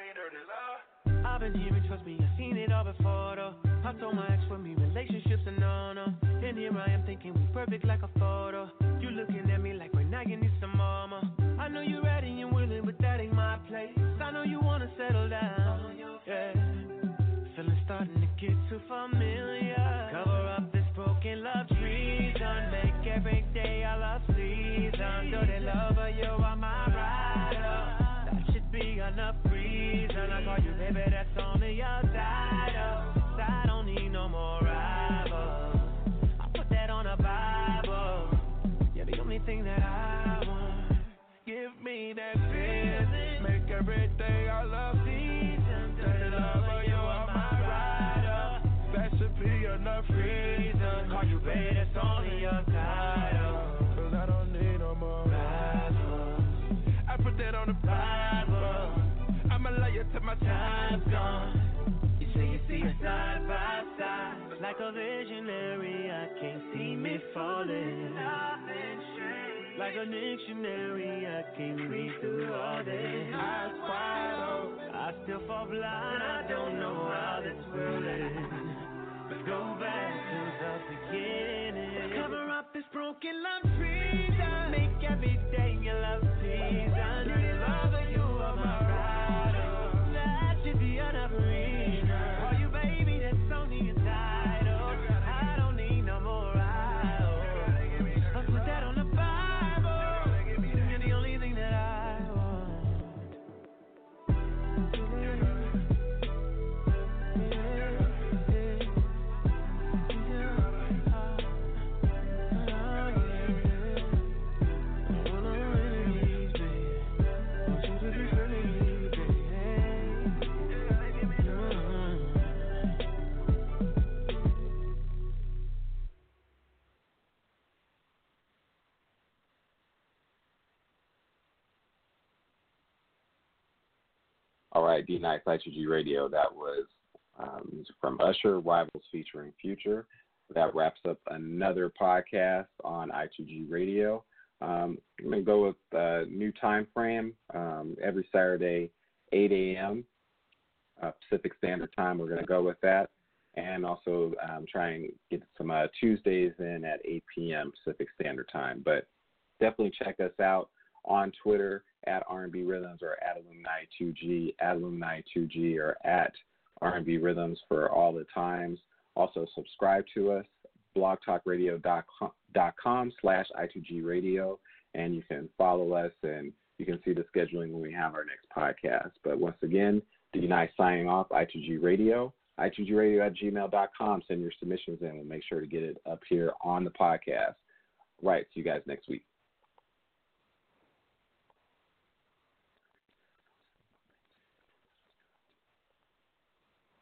I've been here, trust me, I've seen it all before though. I told my ex for me, relationships are no-no. And here I am thinking we perfect like a photo. You looking at me like right now you need some mama. I know you ready and willing, but that ain't my place. I know you wanna settle down, yeah. Feeling starting to get too familiar. Cover up this broken love treason. Make every day I love season. Do they love her, you are my rider. That should be enough reason. I call you baby, that's only your title. I don't need no more rivals. I put that on a Bible. You're the only thing that I want. Give me that feeling. Make every day I love season. Dirty lover, you are my rider. That should be enough reason. Call you baby, that's only your title. Cause I don't need no more rivals. I put that on the Bible. I'ma love you till my time's gone. You say you see us side by side. Like a visionary, I can't see me falling. Like a dictionary, I can't read through all this. Eyes wide open, I still fall blind. I don't know how this will end. Let's go back to the beginning. Cover up this broken love treason. Make every day your love season. Dirty lover, you are my rider. That should be enough reason. Call you baby, that's only a title. I don't need no more rivals. I put that on the Bible. You're the only thing that I want. All right, D Nice I two G Radio. That was um, music from Usher, Rivals featuring Future. That wraps up another podcast on I two G Radio. Um, I'm going to go with a new time frame. Um, every Saturday, eight a.m. Uh, Pacific Standard Time. We're going to go with that. And also um, try and get some uh, Tuesdays in at eight p.m. Pacific Standard Time. But definitely check us out on Twitter at R and B Rhythms or at Alumni two G, at Alumni two G or at R and B Rhythms for all the times. Also subscribe to us, blogtalkradio.com slash I2G Radio, and you can follow us and you can see the scheduling when we have our next podcast. But once again, D Nice signing off, I two G Radio, I two G radio at gmail dot com. Send your submissions in and make sure to get it up here on the podcast. Right, see you guys next week.